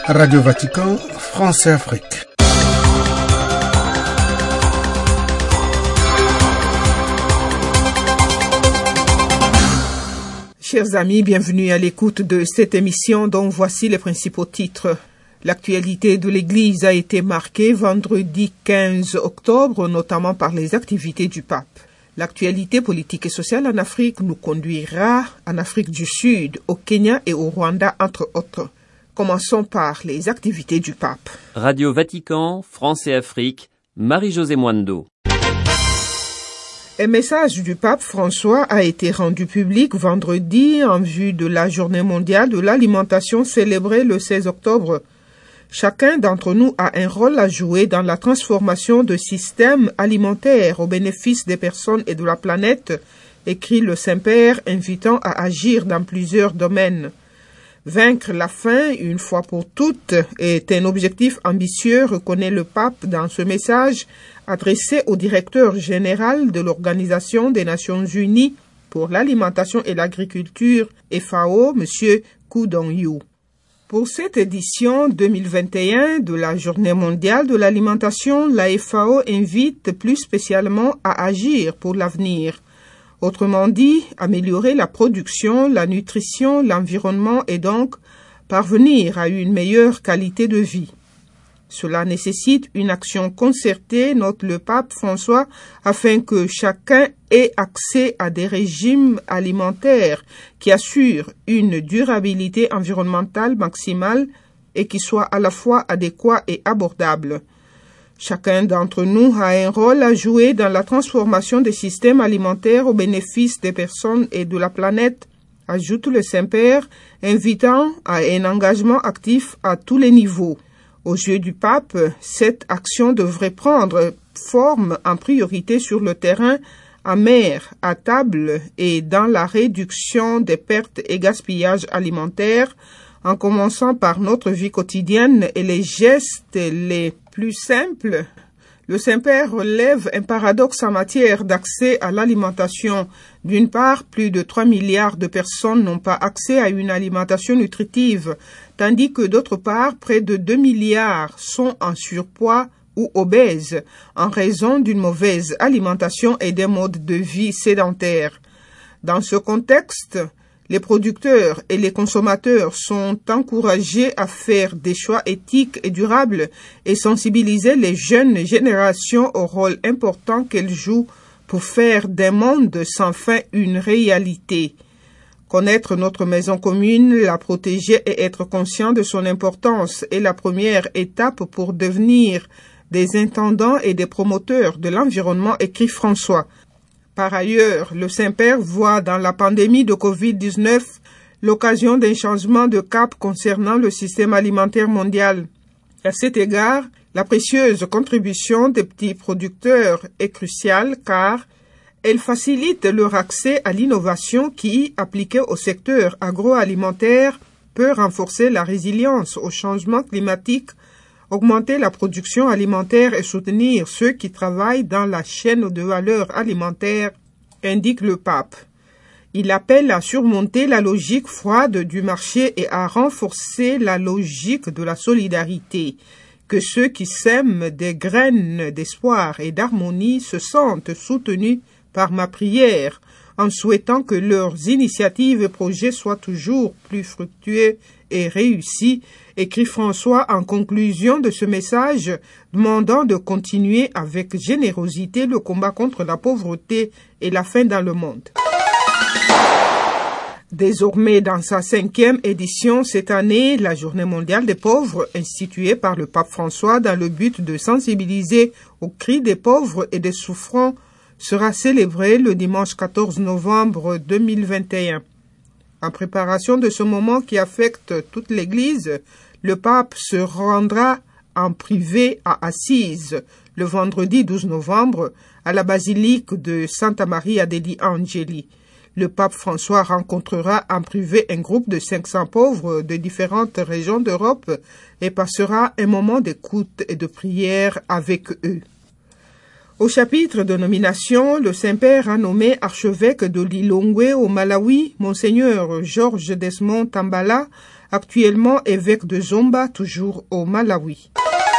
Radio Vatican, France et Afrique. Chers amis, bienvenue à l'écoute de cette émission dont voici les principaux titres. L'actualité de l'Église a été marquée vendredi 15 octobre, notamment par les activités du pape. L'actualité politique et sociale en Afrique nous conduira en Afrique du Sud, au Kenya et au Rwanda, entre autres. Commençons par les activités du pape. Radio Vatican, France et Afrique, Marie-Josée Mwando. Un message du pape François a été rendu public vendredi en vue de la Journée mondiale de l'alimentation célébrée le 16 octobre. Chacun d'entre nous a un rôle à jouer dans la transformation de systèmes alimentaires au bénéfice des personnes et de la planète, écrit le Saint-Père, invitant à agir dans plusieurs domaines. Vaincre la faim, une fois pour toutes, est un objectif ambitieux, reconnaît le pape dans ce message adressé au directeur général de l'Organisation des Nations Unies pour l'alimentation et l'agriculture, FAO, M. Ku Dong-yu. Pour cette édition 2021 de la Journée mondiale de l'alimentation, la FAO invite plus spécialement à agir pour l'avenir. Autrement dit, améliorer la production, la nutrition, l'environnement et donc parvenir à une meilleure qualité de vie. Cela nécessite une action concertée, note le pape François, afin que chacun ait accès à des régimes alimentaires qui assurent une durabilité environnementale maximale et qui soient à la fois adéquats et abordables. Chacun d'entre nous a un rôle à jouer dans la transformation des systèmes alimentaires au bénéfice des personnes et de la planète, ajoute le Saint-Père, invitant à un engagement actif à tous les niveaux. Aux yeux du pape, cette action devrait prendre forme en priorité sur le terrain, à mer, à table et dans la réduction des pertes et gaspillages alimentaires, en commençant par notre vie quotidienne et les gestes les plus simples. Le Saint-Père relève un paradoxe en matière d'accès à l'alimentation. D'une part, plus de 3 milliards de personnes n'ont pas accès à une alimentation nutritive, tandis que d'autre part, près de 2 milliards sont en surpoids ou obèses en raison d'une mauvaise alimentation et des modes de vie sédentaires. Dans ce contexte, les producteurs et les consommateurs sont encouragés à faire des choix éthiques et durables et sensibiliser les jeunes générations au rôle important qu'elles jouent pour faire d'un monde sans faim une réalité. Connaître notre maison commune, la protéger et être conscient de son importance est la première étape pour devenir des intendants et des promoteurs de l'environnement, écrit François. Par ailleurs, le Saint-Père voit dans la pandémie de Covid-19 l'occasion d'un changement de cap concernant le système alimentaire mondial. À cet égard, la précieuse contribution des petits producteurs est cruciale car elle facilite leur accès à l'innovation qui, appliquée au secteur agroalimentaire, peut renforcer la résilience au changement climatique, augmenter la production alimentaire et soutenir ceux qui travaillent dans la chaîne de valeur alimentaire, indique le pape. Il appelle à surmonter la logique froide du marché et à renforcer la logique de la solidarité, que ceux qui sèment des graines d'espoir et d'harmonie se sentent soutenus par ma prière, en souhaitant que leurs initiatives et projets soient toujours plus fructueux et réussis, écrit François en conclusion de ce message, demandant de continuer avec générosité le combat contre la pauvreté et la faim dans le monde. Désormais, dans sa 5e édition cette année, la Journée mondiale des pauvres, instituée par le pape François dans le but de sensibiliser aux cris des pauvres et des souffrants, sera célébrée le dimanche 14 novembre 2021. En préparation de ce moment qui affecte toute l'Église, le pape se rendra en privé à Assise le vendredi 12 novembre à la basilique de Santa Maria degli Angeli. Le pape François rencontrera en privé un groupe de 500 pauvres de différentes régions d'Europe et passera un moment d'écoute et de prière avec eux. Au chapitre de nomination, le Saint-Père a nommé archevêque de Lilongwe au Malawi, Monseigneur Georges Desmond Tambala, actuellement évêque de Zomba, toujours au Malawi.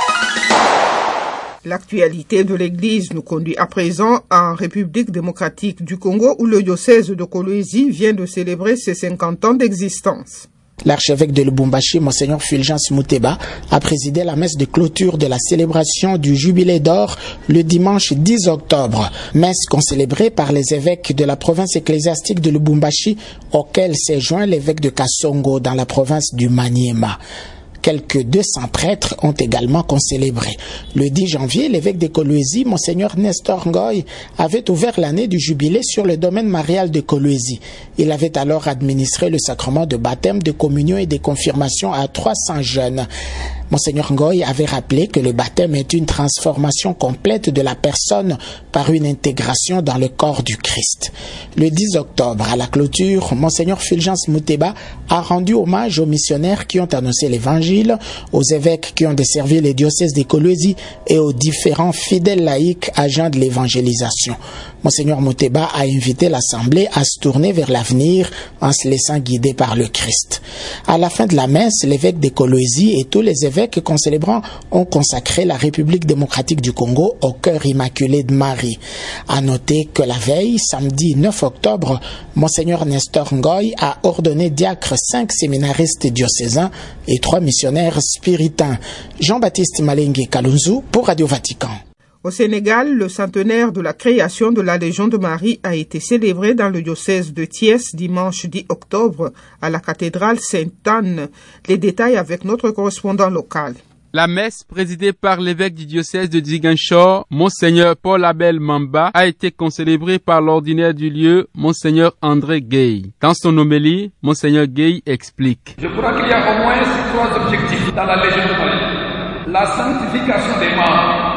L'actualité de l'Église nous conduit à présent en République démocratique du Congo où le diocèse de Kolwezi vient de célébrer ses 50 ans d'existence. L'archevêque de Lubumbashi, Monseigneur Fulgence Muteba, a présidé la messe de clôture de la célébration du Jubilé d'or le dimanche 10 octobre. Messe concélébrée par les évêques de la province ecclésiastique de Lubumbashi, auquel s'est joint l'évêque de Kasongo dans la province du Maniema. Quelques 200 prêtres ont également concélébré. Le 10 janvier, l'évêque de Kolwezi, Monseigneur Nestor Ngoy, avait ouvert l'année du jubilé sur le domaine marial de Kolwezi. Il avait alors administré le sacrement de baptême, de communion et de confirmation à 300 jeunes. Monseigneur Ngoy avait rappelé que le baptême est une transformation complète de la personne par une intégration dans le corps du Christ. Le 10 octobre, à la clôture, Monseigneur Fulgence Muteba a rendu hommage aux missionnaires qui ont annoncé l'évangile, aux évêques qui ont desservi les diocèses de Kolwezi et aux différents fidèles laïcs agents de l'évangélisation. Monseigneur Muteba a invité l'Assemblée à se tourner vers l'avenir en se laissant guider par le Christ. À la fin de la messe, l'évêque de Kolwezi et tous les évêques concélébrants ont consacré la République démocratique du Congo au cœur immaculé de Marie. À noter que la veille, samedi 9 octobre, Monseigneur Nestor Ngoy a ordonné diacre 5 séminaristes diocésains et 3 missionnaires spiritains. Jean-Baptiste Malengue Kalunzu pour Radio Vatican. Au Sénégal, le centenaire de la création de la Légion de Marie a été célébré dans le diocèse de Thiès dimanche 10 octobre à la cathédrale Sainte-Anne. Les détails avec notre correspondant local. La messe, présidée par l'évêque du diocèse de Ziguinchor, Monseigneur Paul Abel Mamba, a été concélébrée par l'ordinaire du lieu, Monseigneur André Gueye. Dans son homélie, Monseigneur Gueye explique. Je crois qu'il y a au moins 3 objectifs dans la Légion de Marie. La sanctification des membres,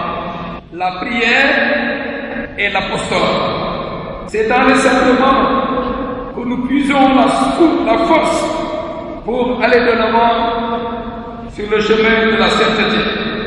la prière et l'apostolat. C'est dans les sacrements que nous puisons la force pour aller de l'avant sur le chemin de la sainteté.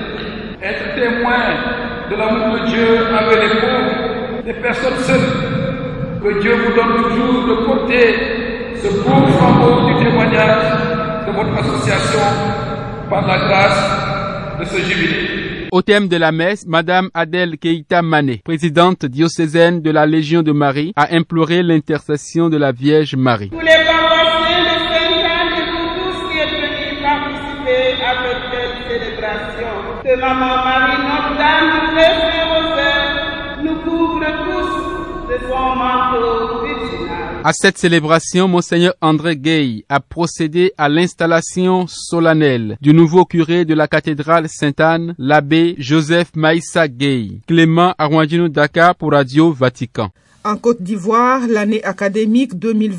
Être témoin de l'amour de Dieu avec les pauvres, des personnes seules. Que Dieu vous donne toujours de porter ce beau flambeau du témoignage de votre association par la grâce de ce jubilé. Au thème de la messe, Madame Adèle Keïta Mané, présidente diocésaine de la Légion de Marie, a imploré l'intercession de la Vierge Marie. Tous les paroissiens de Saint-Anne et pour tous qui êtes venus participer avec cette célébration, que Maman Marie, Notre-Dame, du Très-Saint-Rosaire, nous couvre tous de son manteau virginal. À cette célébration, Monseigneur André Gueye a procédé à l'installation solennelle du nouveau curé de la cathédrale Sainte-Anne, l'abbé Joseph Maïssa Gueye. Clément Arwandino Dakar pour Radio Vatican. En Côte d'Ivoire, l'année académique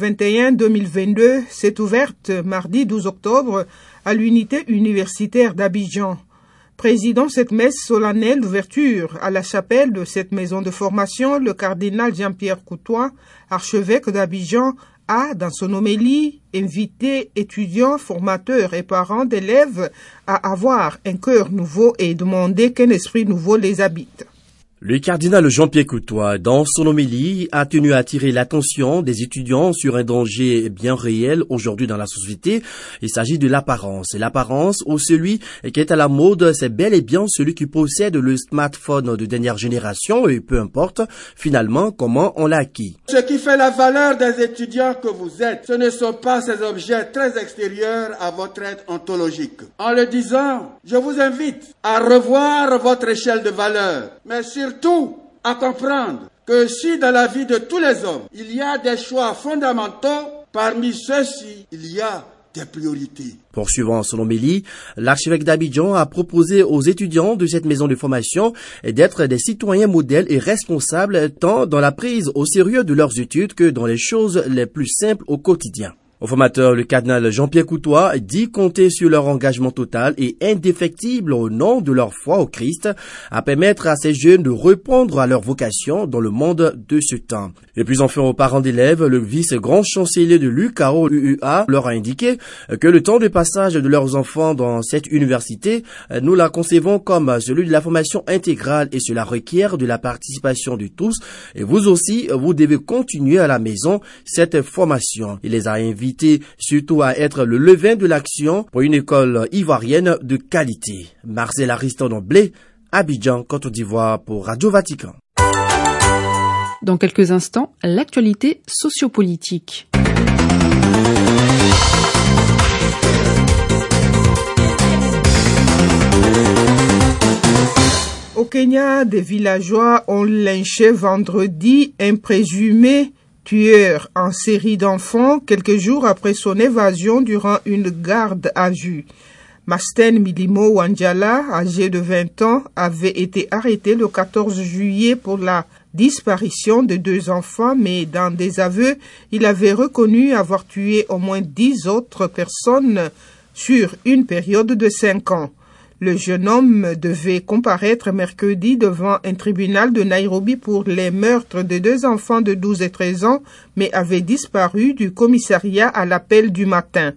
2021-2022 s'est ouverte mardi 12 octobre à l'unité universitaire d'Abidjan. Présidant cette messe solennelle d'ouverture à la chapelle de cette maison de formation, le cardinal Jean-Pierre Coutois, archevêque d'Abidjan, a, dans son homélie, invité étudiants, formateurs et parents d'élèves à avoir un cœur nouveau et demander qu'un esprit nouveau les habite. Le cardinal Jean-Pierre Coutois, dans son homélie, a tenu à attirer l'attention des étudiants sur un danger bien réel aujourd'hui dans la société. Il s'agit de l'apparence. Et l'apparence, ou celui qui est à la mode, c'est bel et bien celui qui possède le smartphone de dernière génération, et peu importe finalement comment on l'a acquis. Ce qui fait la valeur des étudiants que vous êtes, ce ne sont pas ces objets très extérieurs à votre être ontologique. En le disant, je vous invite à revoir votre échelle de valeur, mais surtout à comprendre que si dans la vie de tous les hommes, il y a des choix fondamentaux, parmi ceux-ci, il y a des priorités. Poursuivant son homélie, l'archevêque d'Abidjan a proposé aux étudiants de cette maison de formation d'être des citoyens modèles et responsables tant dans la prise au sérieux de leurs études que dans les choses les plus simples au quotidien. Au formateur, le cardinal Jean-Pierre Coutois dit compter sur leur engagement total et indéfectible au nom de leur foi au Christ à permettre à ces jeunes de répondre à leur vocation dans le monde de ce temps. Et puis enfin aux parents d'élèves, le vice-grand chancelier de l'UCAO, l'UUA, leur a indiqué que le temps de passage de leurs enfants dans cette université, nous la concevons comme celui de la formation intégrale et cela requiert de la participation de tous. Et vous aussi, vous devez continuer à la maison cette formation. Il les a invités surtout à être le levain de l'action pour une école ivoirienne de qualité. Marcel Ariston Blé, Abidjan, Côte d'Ivoire pour Radio Vatican. Dans quelques instants, l'actualité sociopolitique. Au Kenya, des villageois ont lynché vendredi un présumé tueur en série d'enfants quelques jours après son évasion durant une garde à vue. Masten Milimo Wanjala, âgé de 20 ans, avait été arrêté le 14 juillet pour la disparition de 2 enfants, mais dans des aveux, il avait reconnu avoir tué au moins 10 autres personnes sur une période de 5 ans. Le jeune homme devait comparaître mercredi devant un tribunal de Nairobi pour les meurtres de 2 enfants de 12 et 13 ans, mais avait disparu du commissariat à l'appel du matin.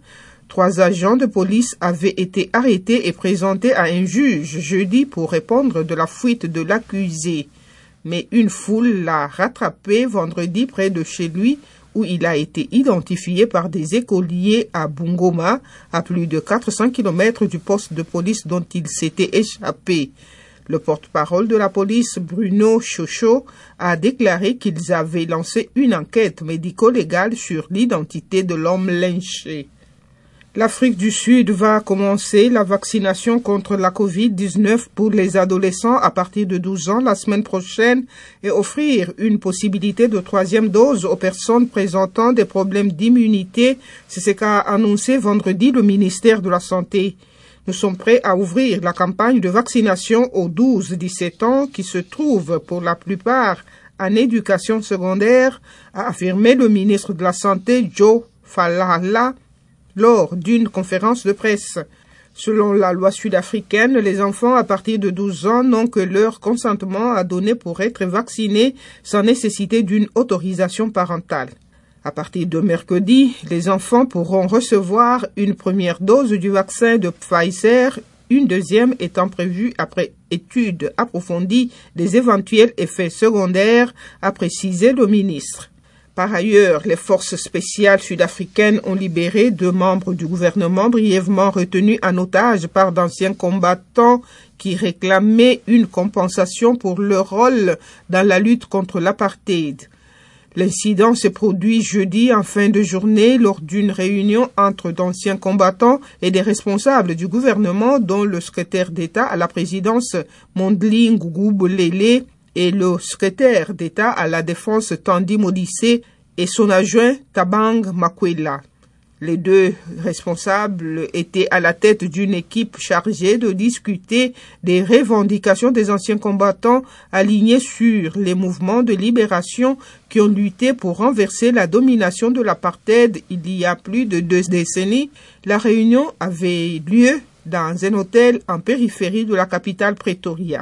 3 agents de police avaient été arrêtés et présentés à un juge jeudi pour répondre de la fuite de l'accusé. Mais une foule l'a rattrapé vendredi près de chez lui, où il a été identifié par des écoliers à Bungoma, à plus de 400 km du poste de police dont il s'était échappé. Le porte-parole de la police, Bruno Chocho, a déclaré qu'ils avaient lancé une enquête médico-légale sur l'identité de l'homme lynché. L'Afrique du Sud va commencer la vaccination contre la Covid-19 pour les adolescents à partir de 12 ans la semaine prochaine et offrir une possibilité de 3e dose aux personnes présentant des problèmes d'immunité. C'est ce qu'a annoncé vendredi le ministère de la Santé. Nous sommes prêts à ouvrir la campagne de vaccination aux 12-17 ans qui se trouvent pour la plupart en éducation secondaire, a affirmé le ministre de la Santé Joe Falala lors d'une conférence de presse. Selon la loi sud-africaine, les enfants à partir de 12 ans n'ont que leur consentement à donner pour être vaccinés sans nécessité d'une autorisation parentale. À partir de mercredi, les enfants pourront recevoir une première dose du vaccin de Pfizer, une deuxième étant prévue après étude approfondie des éventuels effets secondaires, a précisé le ministre. Par ailleurs, les forces spéciales sud-africaines ont libéré 2 membres du gouvernement brièvement retenus en otage par d'anciens combattants qui réclamaient une compensation pour leur rôle dans la lutte contre l'apartheid. L'incident s'est produit jeudi en fin de journée lors d'une réunion entre d'anciens combattants et des responsables du gouvernement dont le secrétaire d'État à la présidence Mondli Ngubulele et le secrétaire d'État à la Défense Tandi Modise et son adjoint Tabang Makwela. Les 2 responsables étaient à la tête d'une équipe chargée de discuter des revendications des anciens combattants alignés sur les mouvements de libération qui ont lutté pour renverser la domination de l'apartheid il y a plus de 2 décennies. La réunion avait lieu dans un hôtel en périphérie de la capitale Pretoria.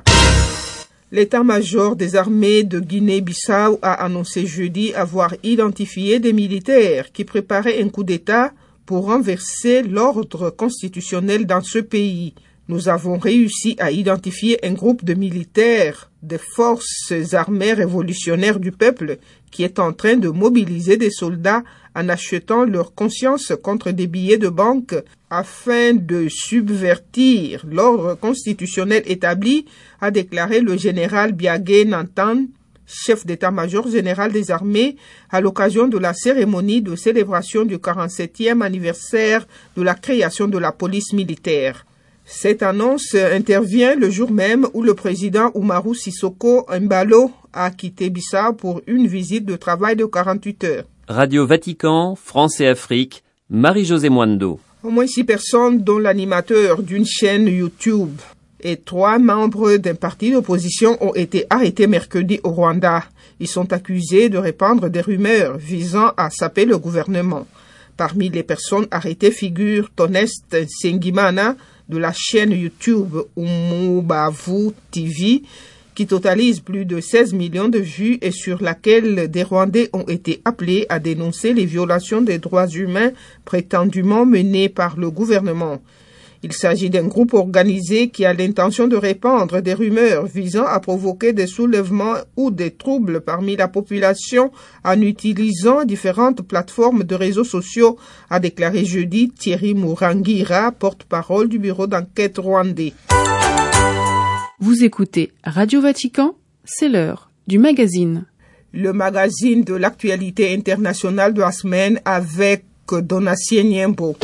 L'état-major des armées de Guinée-Bissau a annoncé jeudi avoir identifié des militaires qui préparaient un coup d'État pour renverser l'ordre constitutionnel dans ce pays. Nous avons réussi à identifier un groupe de militaires des forces armées révolutionnaires du peuple qui est en train de mobiliser des soldats en achetant leur conscience contre des billets de banque afin de subvertir l'ordre constitutionnel établi, a déclaré le général Biagé Nantan, chef d'état-major général des armées, à l'occasion de la cérémonie de célébration du 47e anniversaire de la création de la police militaire. Cette annonce intervient le jour même où le président Umaru Sissoko Embalo a quitté Bissau pour une visite de travail de 48 heures. Radio Vatican, France et Afrique, Marie-Josée Mwando. Au moins 6 personnes, dont l'animateur d'une chaîne YouTube et 3 membres d'un parti d'opposition ont été arrêtés mercredi au Rwanda. Ils sont accusés de répandre des rumeurs visant à saper le gouvernement. Parmi les personnes arrêtées figure Tonest Sengimana de la chaîne YouTube Umubavu TV qui totalise plus de 16 millions de vues et sur laquelle des Rwandais ont été appelés à dénoncer les violations des droits humains prétendument menées par le gouvernement. Il s'agit d'un groupe organisé qui a l'intention de répandre des rumeurs visant à provoquer des soulèvements ou des troubles parmi la population en utilisant différentes plateformes de réseaux sociaux, a déclaré jeudi Thierry Mourangira, porte-parole du bureau d'enquête rwandais. Vous écoutez Radio Vatican, c'est l'heure du magazine. Le magazine de l'actualité internationale de la semaine avec Donatien Niembo.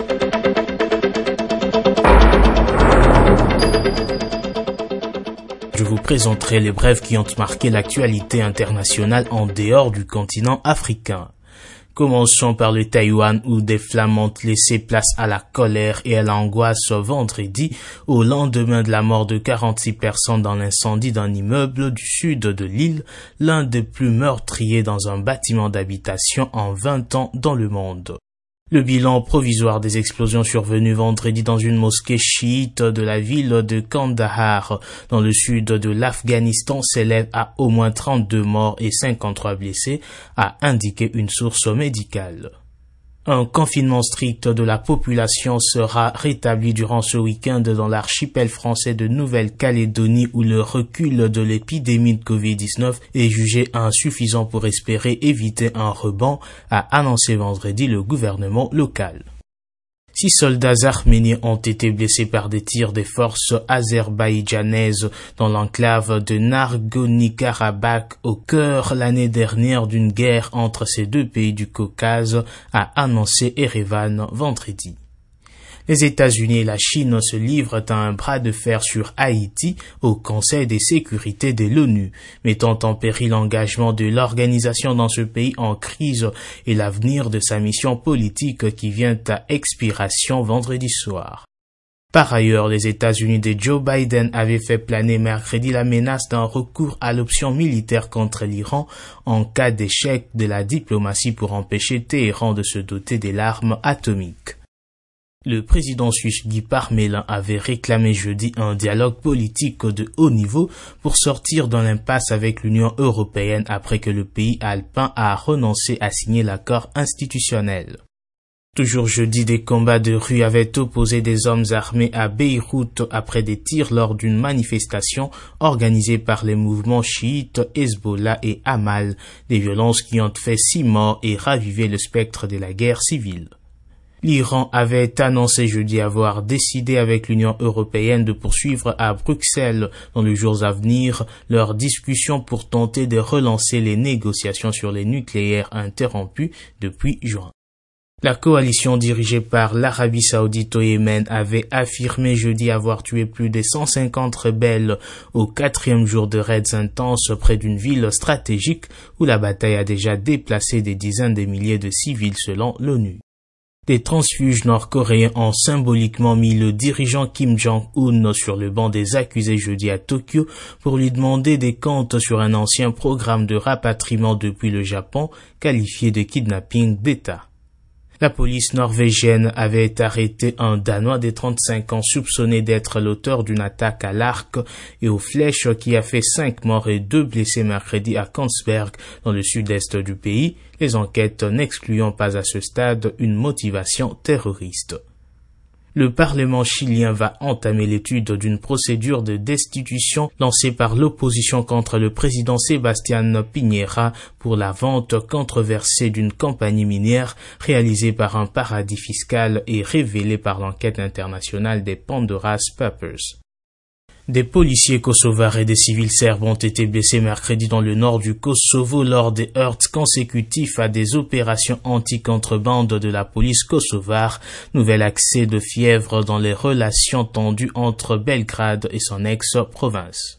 Je vous présenterai les brèves qui ont marqué l'actualité internationale en dehors du continent africain. Commençons par le Taïwan où des flammes ont laissé place à la colère et à l'angoisse vendredi au lendemain de la mort de 46 personnes dans l'incendie d'un immeuble du sud de l'île, l'un des plus meurtriers dans un bâtiment d'habitation en 20 ans dans le monde. Le bilan provisoire des explosions survenues vendredi dans une mosquée chiite de la ville de Kandahar, dans le sud de l'Afghanistan, s'élève à au moins 32 morts et 53 blessés, a indiqué une source médicale. Un confinement strict de la population sera rétabli durant ce week-end dans l'archipel français de Nouvelle-Calédonie où le recul de l'épidémie de Covid-19 est jugé insuffisant pour espérer éviter un rebond, a annoncé vendredi le gouvernement local. 6 soldats arméniens ont été blessés par des tirs des forces azerbaïdjanaises dans l'enclave de Nagorno-Karabakh au cœur l'année dernière d'une guerre entre ces deux pays du Caucase, a annoncé Erevan vendredi. Les États-Unis et la Chine se livrent à un bras de fer sur Haïti au Conseil de sécurité de l'ONU, mettant en péril l'engagement de l'organisation dans ce pays en crise et l'avenir de sa mission politique qui vient à expiration vendredi soir. Par ailleurs, les États-Unis de Joe Biden avaient fait planer mercredi la menace d'un recours à l'option militaire contre l'Iran en cas d'échec de la diplomatie pour empêcher Téhéran de se doter de l'arme atomique. Le président suisse Guy Parmelin avait réclamé jeudi un dialogue politique de haut niveau pour sortir de l'impasse avec l'Union européenne après que le pays alpin a renoncé à signer l'accord institutionnel. Toujours jeudi, des combats de rue avaient opposé des hommes armés à Beyrouth après des tirs lors d'une manifestation organisée par les mouvements chiites Hezbollah et Hamal, des violences qui ont fait 6 morts et ravivé le spectre de la guerre civile. L'Iran avait annoncé jeudi avoir décidé avec l'Union européenne de poursuivre à Bruxelles dans les jours à venir leurs discussions pour tenter de relancer les négociations sur les nucléaires interrompues depuis juin. La coalition dirigée par l'Arabie Saoudite au Yémen avait affirmé jeudi avoir tué plus de 150 rebelles au 4e jour de raids intenses près d'une ville stratégique où la bataille a déjà déplacé des dizaines de milliers de civils selon l'ONU. Des transfuges nord-coréens ont symboliquement mis le dirigeant Kim Jong-un sur le banc des accusés jeudi à Tokyo pour lui demander des comptes sur un ancien programme de rapatriement depuis le Japon, qualifié de kidnapping d'État. La police norvégienne avait arrêté un Danois de 35 ans soupçonné d'être l'auteur d'une attaque à l'arc et aux flèches qui a fait 5 morts et 2 blessés mercredi à Kongsberg, dans le sud-est du pays, les enquêtes n'excluant pas à ce stade une motivation terroriste. Le Parlement chilien va entamer l'étude d'une procédure de destitution lancée par l'opposition contre le président Sebastián Piñera pour la vente controversée d'une compagnie minière réalisée par un paradis fiscal et révélée par l'enquête internationale des Pandora's Papers. Des policiers kosovars et des civils serbes ont été blessés mercredi dans le nord du Kosovo lors des heurts consécutifs à des opérations anti-contrebande de la police kosovare, nouvel accès de fièvre dans les relations tendues entre Belgrade et son ex-province.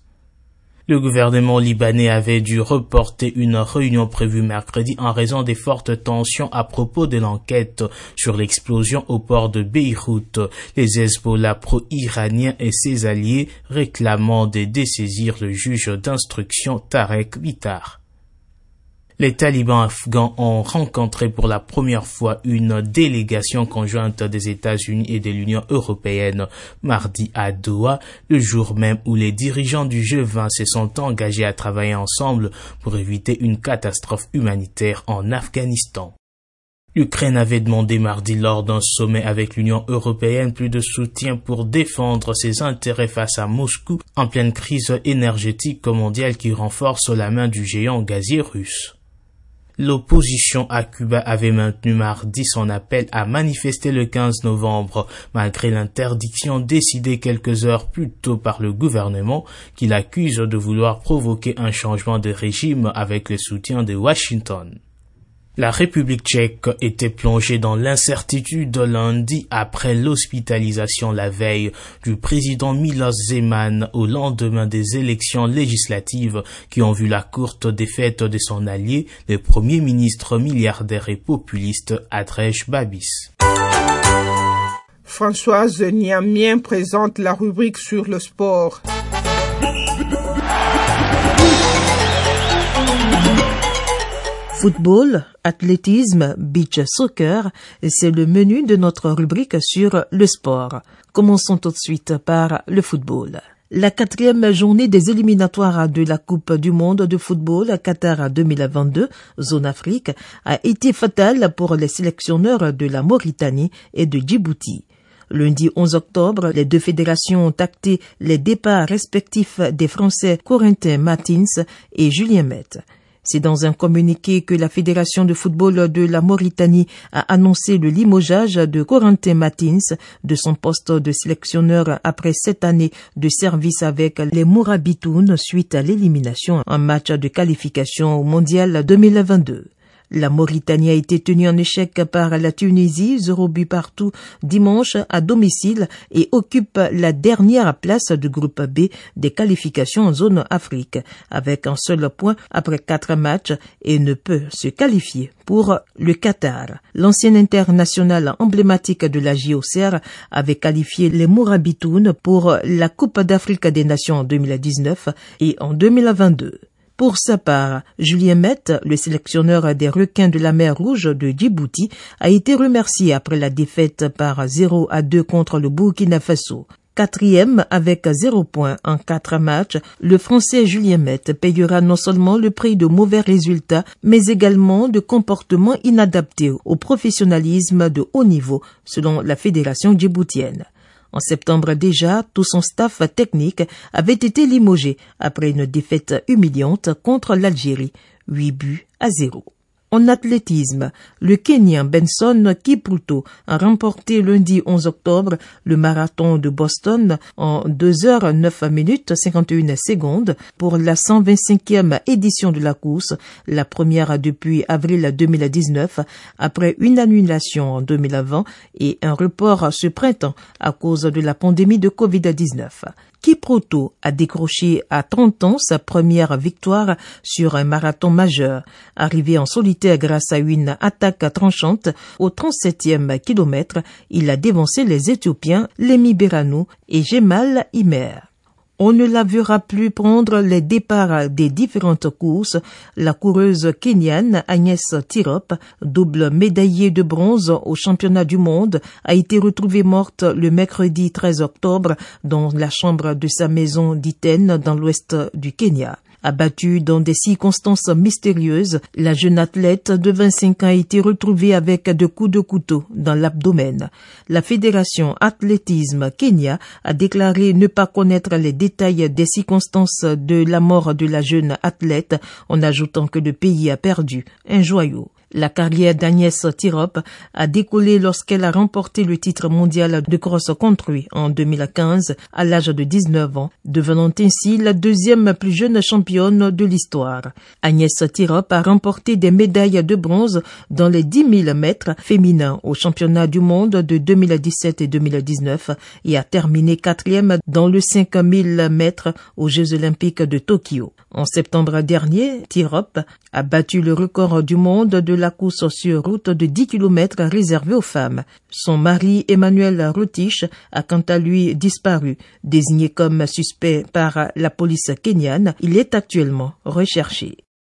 Le gouvernement libanais avait dû reporter une réunion prévue mercredi en raison des fortes tensions à propos de l'enquête sur l'explosion au port de Beyrouth, les Hezbollah pro-iraniens et ses alliés réclamant de dessaisir le juge d'instruction Tarek Bitar. Les talibans afghans ont rencontré pour la première fois une délégation conjointe des États-Unis et de l'Union européenne mardi à Doha, le jour même où les dirigeants du G20 se sont engagés à travailler ensemble pour éviter une catastrophe humanitaire en Afghanistan. L'Ukraine avait demandé mardi lors d'un sommet avec l'Union européenne plus de soutien pour défendre ses intérêts face à Moscou en pleine crise énergétique mondiale qui renforce la main du géant gazier russe. L'opposition à Cuba avait maintenu mardi son appel à manifester le 15 novembre, malgré l'interdiction décidée quelques heures plus tôt par le gouvernement, qui l'accuse de vouloir provoquer un changement de régime avec le soutien de Washington. La République tchèque était plongée dans l'incertitude lundi après l'hospitalisation la veille du président Miloš Zeman au lendemain des élections législatives qui ont vu la courte défaite de son allié, le premier ministre milliardaire et populiste Andrej Babis. Françoise Niamien présente la rubrique sur le sport. Football, athlétisme, beach soccer, c'est le menu de notre rubrique sur le sport. Commençons tout de suite par le football. La 4e journée des éliminatoires de la Coupe du monde de football Qatar 2022, zone Afrique, a été fatale pour les sélectionneurs de la Mauritanie et de Djibouti. Lundi 11 octobre, les deux fédérations ont acté les départs respectifs des Français Corentin Martins et Julien Mette. C'est dans un communiqué que la Fédération de football de la Mauritanie a annoncé le limogeage de Corentin Martins de son poste de sélectionneur après 7 années de service avec les Mourabitounes suite à l'élimination en match de qualification au Mondial 2022. La Mauritanie a été tenue en échec par la Tunisie, 0 but partout, dimanche à domicile et occupe la dernière place du groupe B des qualifications en zone Afrique, avec un seul point après 4 matchs et ne peut se qualifier pour le Qatar. L'ancien international emblématique de la JOCR avait qualifié les Mourabitounes pour la Coupe d'Afrique des Nations en 2019 et en 2022. Pour sa part, Julien Mette, le sélectionneur des requins de la mer Rouge de Djibouti, a été remercié après la défaite par 0-2 contre le Burkina Faso. 4e avec 0 points en 4 matchs, le Français Julien Mette payera non seulement le prix de mauvais résultats, mais également de comportements inadaptés au professionnalisme de haut niveau, selon la fédération djiboutienne. En septembre déjà, tout son staff technique avait été limogé après une défaite humiliante contre l'Algérie, 8-0. En athlétisme, le Kenyan Benson Kipruto a remporté lundi 11 octobre le marathon de Boston en 2h09 pour la 125e édition de la course, la première depuis avril 2019, après une annulation en 2020 et un report ce printemps à cause de la pandémie de Covid-19. Kipruto a décroché à 30 ans sa première victoire sur un marathon majeur. Arrivé en solitaire grâce à une attaque tranchante au 37e kilomètre, il a dévancé les Éthiopiens Lemi Berano et Gemal Imer. On ne la verra plus prendre les départs des différentes courses. La coureuse kenyane Agnès Tirop, double médaillée de bronze au championnat du monde, a été retrouvée morte le mercredi 13 octobre dans la chambre de sa maison d'Iten dans l'ouest du Kenya. Abattue dans des circonstances mystérieuses, la jeune athlète de 25 ans a été retrouvée avec 2 coups de couteau dans l'abdomen. La Fédération Athlétisme Kenya a déclaré ne pas connaître les détails des circonstances de la mort de la jeune athlète, en ajoutant que le pays a perdu un joyau. La carrière d'Agnès Tirop a décollé lorsqu'elle a remporté le titre mondial de cross-country en 2015 à l'âge de 19 ans, devenant ainsi la 2e plus jeune championne de l'histoire. Agnès Tirop a remporté des médailles de bronze dans les 10 000 mètres féminins au championnat du monde de 2017 et 2019 et a terminé 4e dans le 5 000 mètres aux Jeux olympiques de Tokyo. En septembre dernier, Tirop a battu le record du monde de la course sur route de 10 km réservée aux femmes. Son mari, Emmanuel Rotich, a quant à lui disparu. Désigné comme suspect par la police kenyane, il est actuellement recherché.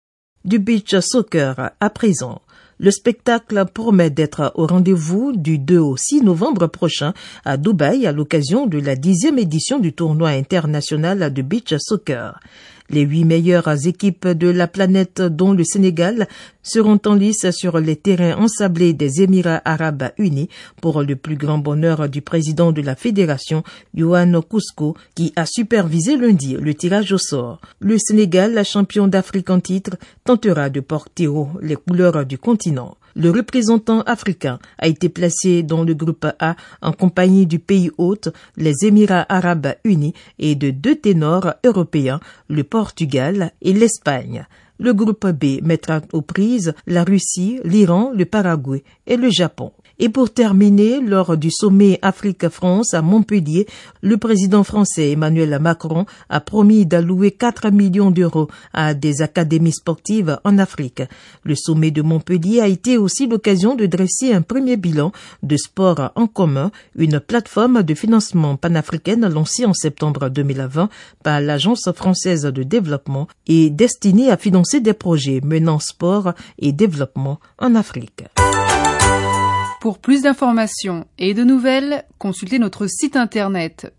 Du beach soccer à présent. Le spectacle promet d'être au rendez-vous du 2 au 6 novembre prochain à Dubaï à l'occasion de la 10e édition du tournoi international de beach soccer. Les 8 meilleures équipes de la planète, dont le Sénégal, seront en lice sur les terrains ensablés des Émirats arabes unis pour le plus grand bonheur du président de la fédération, Yohan Kouskou, qui a supervisé lundi le tirage au sort. Le Sénégal, champion d'Afrique en titre, tentera de porter haut les couleurs du continent. Le représentant africain a été placé dans le groupe A en compagnie du pays hôte, les Émirats arabes unis, et de 2 ténors européens, le Portugal et l'Espagne. Le groupe B mettra aux prises la Russie, l'Iran, le Paraguay et le Japon. Et pour terminer, lors du sommet Afrique-France à Montpellier, le président français Emmanuel Macron a promis d'allouer 4 millions d'euros à des académies sportives en Afrique. Le sommet de Montpellier a été aussi l'occasion de dresser un premier bilan de Sport en commun, une plateforme de financement panafricaine lancée en septembre 2020 par l'Agence française de développement et destinée à financer des projets menant sport et développement en Afrique. Pour plus d'informations et de nouvelles, consultez notre site internet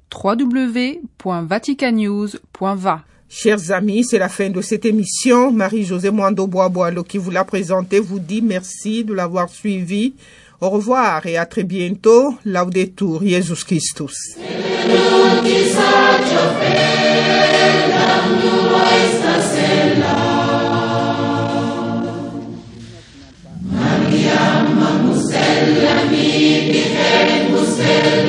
www.vaticanews.va. Chers amis, c'est la fin de cette émission. Marie-Josée Mwando-Bois-Boilo qui vous l'a présentée vous dit merci de l'avoir suivi. Au revoir et à très bientôt. Laudetur Jesus Christus. Maria, Mamusella, mi